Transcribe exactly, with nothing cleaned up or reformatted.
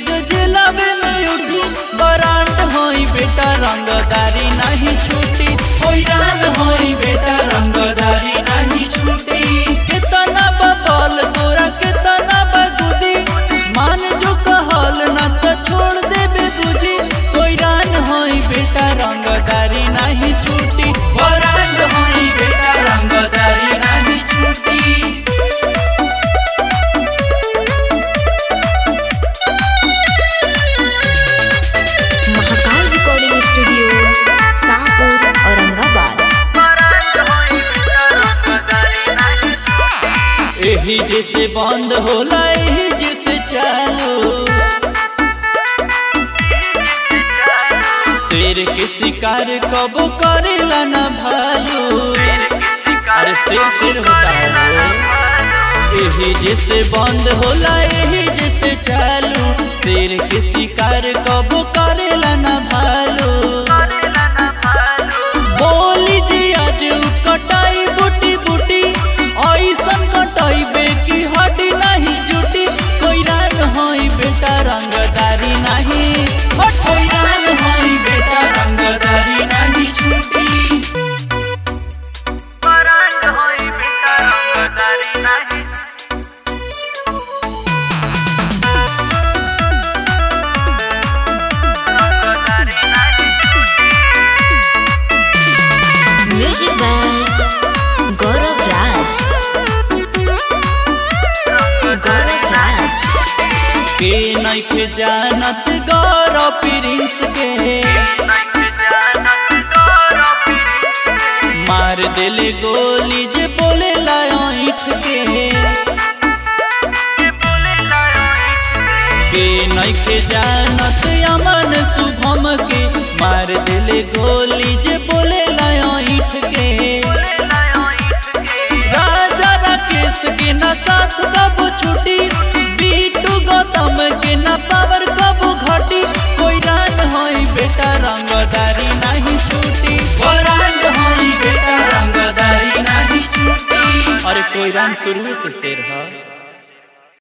रोज जिलावे में उठी। बरांड होई बेटा रंगदारी नहीं छूटी, हैरान होई बेटा रंगदारी नहीं छूटी। कितना बबल तोरा कितना बगुदी, मान जो कहल ना तो छोड़ देबे बुझी। हैरान होई बेटा रंगदारी नहीं छूटी, बरांड होई बेटा रंगदारी नहीं छूटी। Mahakal recording studio, Shahpur, Aurangabad. एही जैसे बंद होला एही जैसे चालू, शेर के शिकार कब करेला ना भालू। अरे शेर शेर होता है। एही जैसे बंद होला एही जैसे चालू, शेर के शिकार कब करेला ना भालू। बोली जी आज कटाई बूटी बूटी, ऐसन कटाई बेकी हड्डी नहीं जुटी। हैरान होई बेटा रंगदारी नहीं, हैरान होई बेटा रंगदारी नहीं छूटी। बरांड होई बेटा रंगदारी नहीं। रंगदारी नहीं। म्यूजिक बाय गौरव राज। गौरव राज के नइखे जानत गौरव प्रिंस के, मार देले गोली जे बोले लाइठ के। के नइखे जानत अमन शुभम के, मार देले गोली जे बोले लाइठ के। राजा राकेश के ना साथ कब छूटी, बीटू गौतम के ना पावर कब घटी। हैरान होई बेटा रंगदारी नहीं छूटी, बरांड होई बेटा रंगदारी नहीं छूटी। अरे कोई रान शुरू से शेर है।